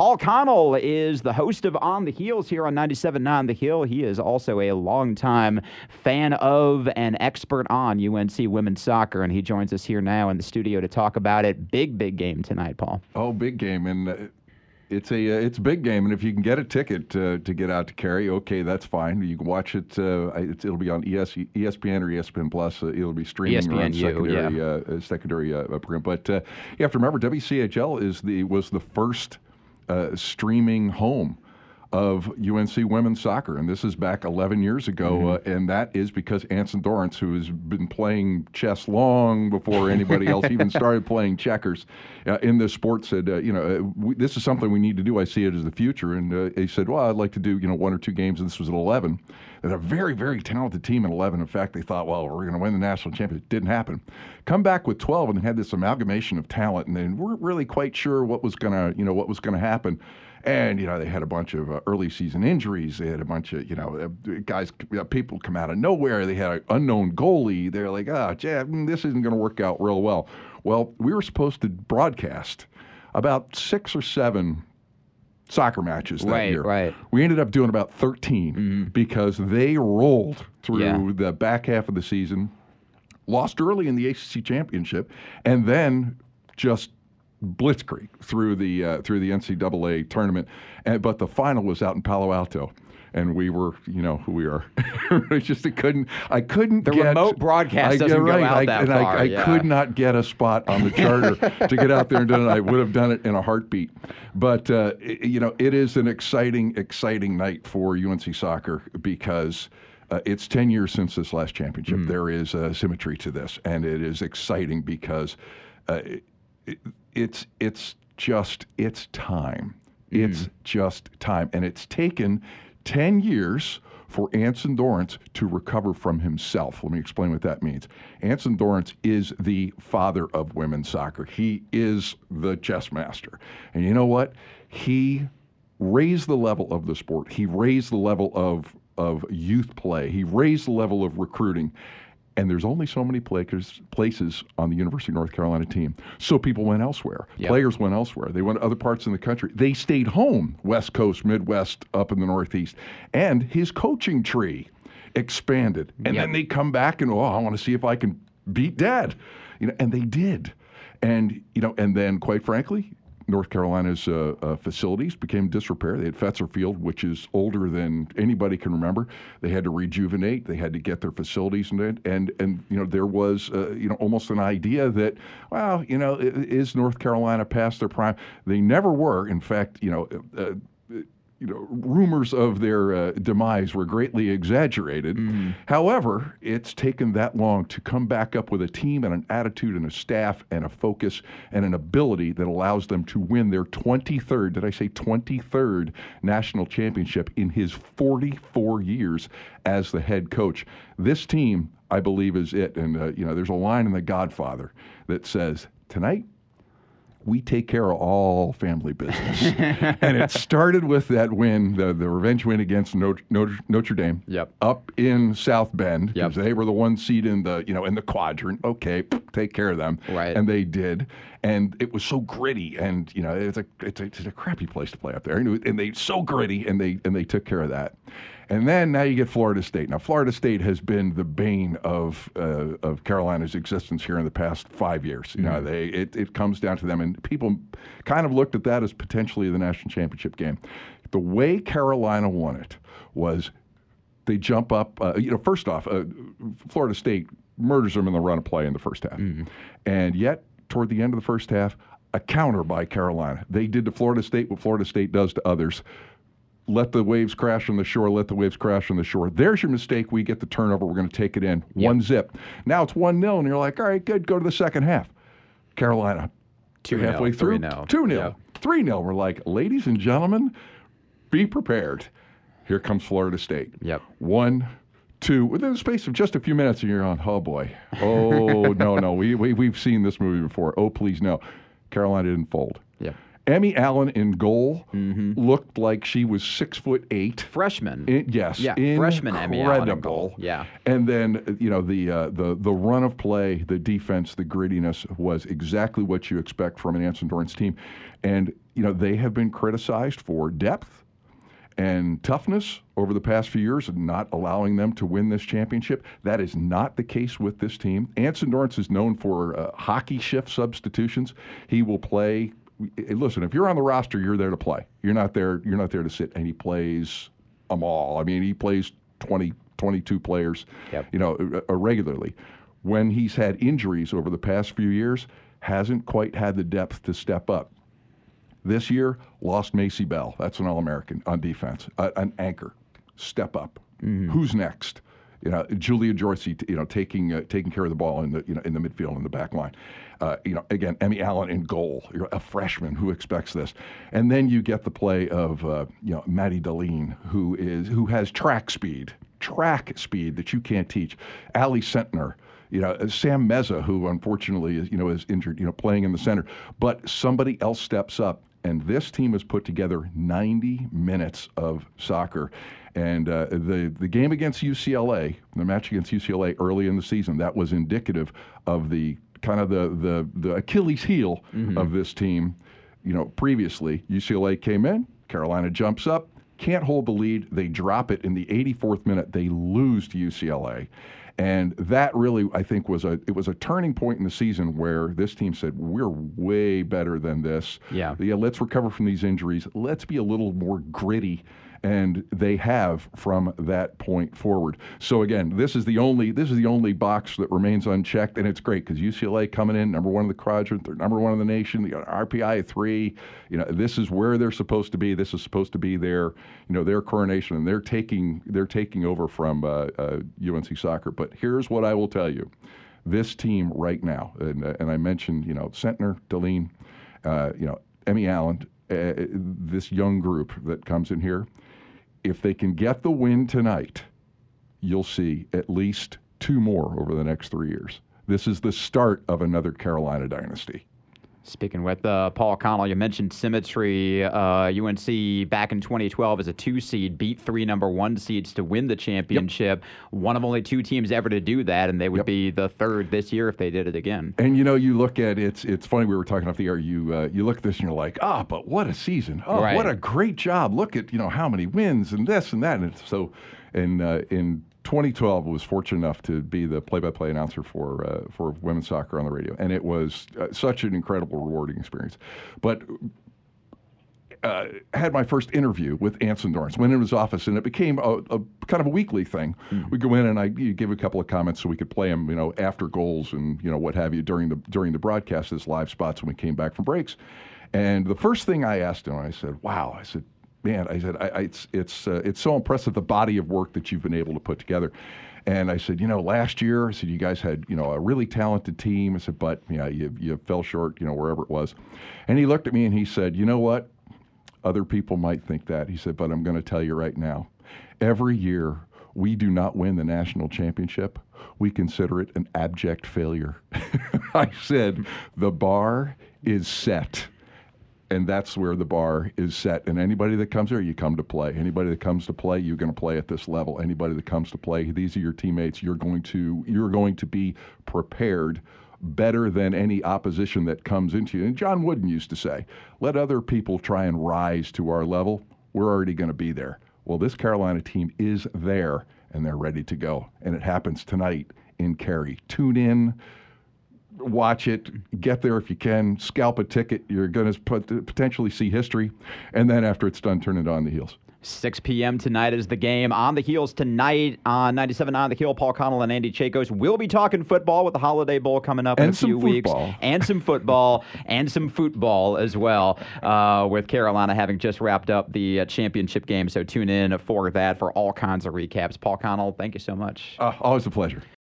Paul Connell is the host of On the Heels here on 97.9 The Hill. He is also a longtime fan of and expert on UNC women's soccer, and he joins us here now in the studio to talk about it. Big game tonight, Paul. Oh, big game, and it's a big game. And if you can get a ticket to get out to Cary, okay, that's fine. You can watch it. It'll be on ESPN or ESPN Plus. It'll be streaming around secondary program. But you have to remember, WCHL was the first streaming home of UNC women's soccer, and this is back 11 years ago, and that is because Anson Dorrance, who has been playing chess long before anybody else even started playing checkers in this sport, said, this is something we need to do. I see it as the future, and he said, well, I'd like to do, one or two games, and this was at 11. They're a very, very talented team at 11. In fact, they thought, well, we're going to win the national championship. It didn't happen. Come back with 12 and had this amalgamation of talent, and they weren't really quite sure what was going to happen. And, they had a bunch of early season injuries. They had a bunch of, people come out of nowhere. They had an unknown goalie. They're like, this isn't going to work out real well. Well, we were supposed to broadcast about 6 or 7 soccer matches that year. Right. We ended up doing about 13 because they rolled through the back half of the season, lost early in the ACC championship, and then just blitzkrieg through the NCAA tournament, but the final was out in Palo Alto, and we were, who we are. I couldn't the get remote broadcast doesn't go out that far. I could not get a spot on the charter to get out there and do it. I would have done it in a heartbeat. But it is an exciting night for UNC soccer because it's 10 years since this last championship. There is a symmetry to this, and it is exciting because it's time. It's just time. And it's taken 10 years for Anson Dorrance to recover from himself. Let me explain what that means. Anson Dorrance is the father of women's soccer. He is the chess master. And you know what? He raised the level of the sport. He raised the level of youth play. He raised the level of recruiting. And there's only so many places on the University of North Carolina team. So people went elsewhere. Yep. Players went elsewhere. They went to other parts in the country. They stayed home, West Coast, Midwest, up in the Northeast. And his coaching tree expanded. And then they come back and, I want to see if I can beat Dad. And they did. And, and then, quite frankly, North Carolina's facilities became disrepair. They had Fetzer Field, which is older than anybody can remember. They had to rejuvenate. They had to get their facilities and there was almost an idea that, is North Carolina past their prime? They never were. In fact, rumors of their demise were greatly exaggerated. However, it's taken that long to come back up with a team and an attitude and a staff and a focus and an ability that allows them to win their 23rd, did I say 23rd national championship in his 44 years as the head coach. This team, I believe, is it. And, there's a line in The Godfather that says, tonight, we take care of all family business. And it started with that win, the revenge win against Notre Dame up in South Bend, because they were the one seed in the quadrant. Okay, take care of them. Right. And they did. And it was so gritty, and it's a crappy place to play up there. And they so gritty, and they took care of that. And then now you get Florida State. Now Florida State has been the bane of Carolina's existence here in the past 5 years. It comes down to them, and people kind of looked at that as potentially the national championship game. The way Carolina won it was they jump up. First off, Florida State murders them in the run of play in the first half, and yet toward the end of the first half, a counter by Carolina. They did to Florida State what Florida State does to others. Let the waves crash on the shore, let the waves crash on the shore. There's your mistake. We get the turnover. We're going to take it in. 1-0. Now it's 1-0, and you're like, all right, good. Go to the second half. Carolina, 2-0, halfway through, 2-0, 3-0. We're like, ladies and gentlemen, be prepared. Here comes Florida State. 1, 2. Within the space of just a few minutes, and you're on, oh, boy. Oh, no. We've seen this movie before. Oh, please, no. Carolina didn't fold. Emmy Allen in goal looked like she was 6'8". Freshman. Yes. Yeah. Freshman Emmy Allen in goal. Yeah. And then the run of play, the defense, the grittiness was exactly what you expect from an Anson Dorrance team. And they have been criticized for depth and toughness over the past few years, and not allowing them to win this championship. That is not the case with this team. Anson Dorrance is known for hockey shift substitutions. He will play. Listen, if you're on the roster, you're there to play. You're not there to sit. And he plays them all. I mean, he plays 20, 22 players, regularly. When he's had injuries over the past few years, hasn't quite had the depth to step up. This year, lost Macy Bell. That's an All-American on defense, an anchor. Step up. Who's next? Julia Jorsey, taking care of the ball in the midfield and the back line. Again, Emmy Allen in goal. You're a freshman. Who expects this? And then you get the play of Maddie Deline, who has track speed that you can't teach. Allie Sentner. Sam Meza, who unfortunately is injured, playing in the center. But somebody else steps up, and this team has put together 90 minutes of soccer. And the game against UCLA, the match against UCLA early in the season, that was indicative of the kind of the Achilles heel of this team. Previously, UCLA came in, Carolina jumps up, can't hold the lead. They drop it in the 84th minute. They lose to UCLA. And that really, I think, was a turning point in the season where this team said, we're way better than this. Yeah, let's recover from these injuries. Let's be a little more gritty. And they have from that point forward. So again, this is the only box that remains unchecked, and it's great because UCLA coming in number one in the quadrant, they're number one in the nation. They got RPI of 3. This is where they're supposed to be. This is supposed to be their coronation, and they're taking over from UNC Soccer. But here's what I will tell you: this team right now, and I mentioned Sentner, Deline, Emmy Allen, this young group that comes in here. If they can get the win tonight, you'll see at least 2 more over the next 3 years. This is the start of another Carolina dynasty. Speaking with Paul Connell, you mentioned symmetry. UNC back in 2012 as a 2 seed beat 3 number 1 seeds to win the championship. Yep. One of only 2 teams ever to do that, and they would be the 3rd this year if they did it again. And you look at it's funny, we were talking off the air. You look at this and you're like, but what a season! Oh, right. What a great job! Look at how many wins and this and that. And so, in 2012, was fortunate enough to be the play-by-play announcer for women's soccer on the radio, and it was such an incredible, rewarding experience. But had my first interview with Anson Dorrance, went into his office, and it became a kind of a weekly thing. We go in and I give a couple of comments so we could play them, after goals and what have you during the broadcast, as live spots when we came back from breaks. And the first thing I asked him, I said, "Wow," I said, "Man," I said, it's so impressive, the body of work that you've been able to put together. And I said, last year, I said, you guys had, a really talented team. I said, but you fell short, wherever it was. And he looked at me and he said, "You know what? Other people might think that." He said, "But I'm going to tell you right now, every year we do not win the national championship, we consider it an abject failure." I said, "The bar is set." And that's where the bar is set. And anybody that comes here, you come to play. Anybody that comes to play, you're going to play at this level. Anybody that comes to play, these are your teammates. You're going to be prepared better than any opposition that comes into you. And John Wooden used to say, "Let other people try and rise to our level. We're already going to be there." Well, this Carolina team is there, and they're ready to go. And it happens tonight in Cary. Tune in. Watch it, get there if you can, scalp a ticket. You're going to potentially see history. And then after it's done, turn it on the heels. 6 p.m. tonight is the game. On the Heels tonight on 97 On the Heel. Paul Connell and Andy Chacos. We'll be talking football with the Holiday Bowl coming up in a few weeks. And some football. And some football as well, with Carolina having just wrapped up the championship game. So tune in for that for all kinds of recaps. Paul Connell, thank you so much. Always a pleasure.